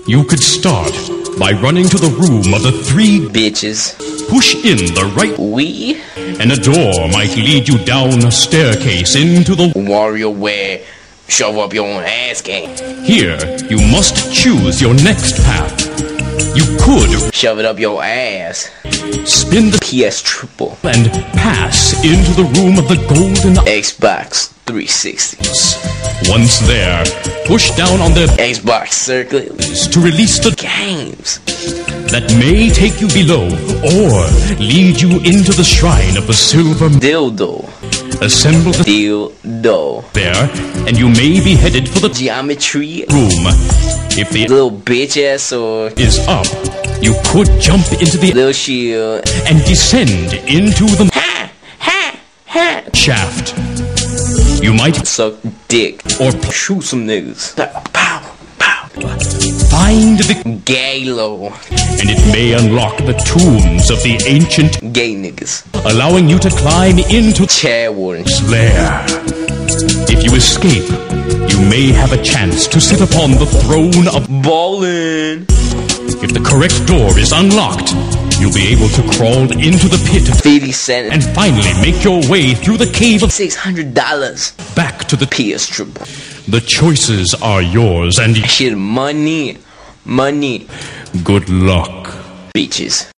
You could start by running to the room of the three bitches. Push in the right We and a door might lead you down a staircase into the WarioWare shove up your own ass game. Here, you must choose your next path. You could Shove it up your ass. spin the PS Triple. and pass into the room of the golden Xbox 360. Once there, push down on the Xbox Circuit. to release the Games. that may take you below or lead you into the shrine of the silver. Dildo. Assemble the Dildo. there, and you may be headed for the Geometry. room. If the Little bitch ass sword. is up, you could jump into the Little shield. and descend into the Ha! Ha! Ha! shaft. You might Suck dick. or Shoot some niggas. Pow! Pow! find the Galo. and it may unlock the tombs of the ancient, Gay niggas. allowing you to climb into Chair warden. lair. If you escape, you may have a chance to sit upon the throne of. Ballin'. If the correct door is unlocked, you'll be able to crawl into the pit 50 cents. and finally make your way through the cave of $600. back to the. PS Triple. The choices are yours, and Shit, money. Money. good luck. Bitches.